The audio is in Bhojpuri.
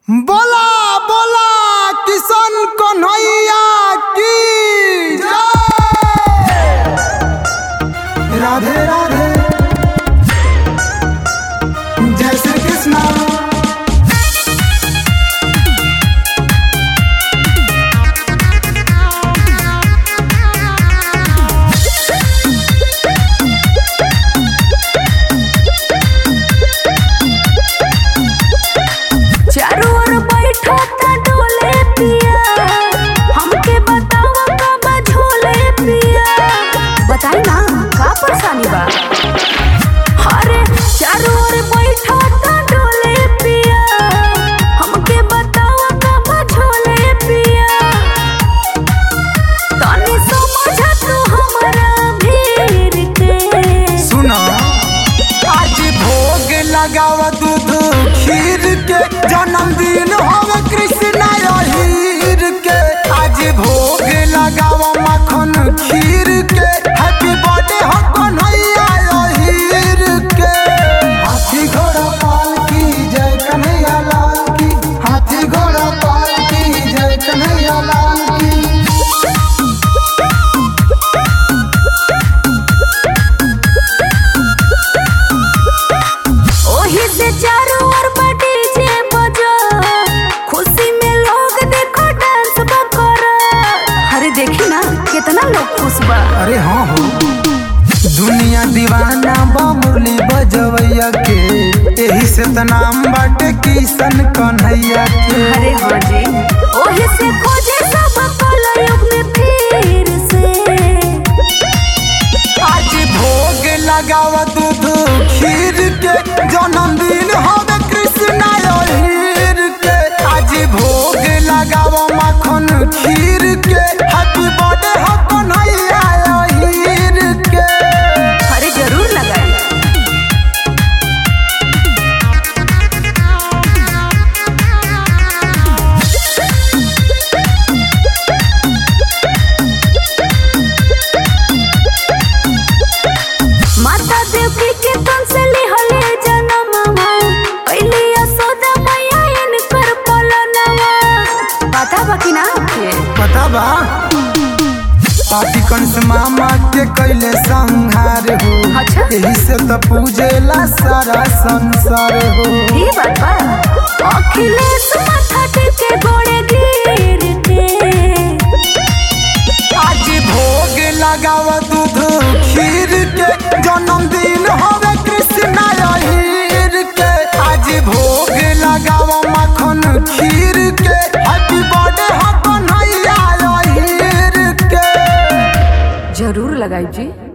बोला बोला किशन कन्हैया की जय। राधे राधे जय श्री कृष्णा। बताई ना का परेशानी बा। अरे चारों ओर बैठा ता डोले पिया, हमके बतावा का झोले पिया। तनी समझा तू हमरा भीर के। सुना आज भोग लगावा दूध खीर के, जन्मदिन होवे कृष्णा हीर के। आज भोग लगावा माखन खीर के, हैप्पी बर्थडे हो कन्हैया हीर के। हाथी घोड़ा पाल की जय कन्हैया लाल की, हाथी घोड़ा पाल की जय कन्हैया लाल की। ओही से चारों ओर डीजे बजा, खुशी में लोग देखो डांस करा। अरे देखी ना कितना लोग खुश बा। अरे हाँ हो, दुनिया दीवाना बा मुरली बजवैया के, यही से त नाम बाटे किशन कन्हैया के। अरे हाँ जी, ओही से खोजे सब कलयुग में फिर से। आज भोग लगावा दूध खीर के, जन्मदिन होवे कृष्णा हीर के। आज भोग लगावा माखन खीर के, हैप्पी बर्थडे हो कन्हैया हीर के। अरे जरूर लगाए। माता देवी के तन से लिहले जनमवा, पहले यशोदा मैया इनकर पलनवा। पता बा कि ना के? पता बा, पापी कंस मामा के कैले संहार हो। अच्छा। यही से तो पूजेला सारा संसार हो। ये बात बा। अखिलेश माथा टेके गोड़े गिर के। आज भोग लगावा दूध खीर के, जन्मदिन होवे कृष्णा हीर के। आज भोग लगावा माखन खीर के, हैप्पी बर्थडे हो कन्हैया हीर के। जरूर लगाई जी।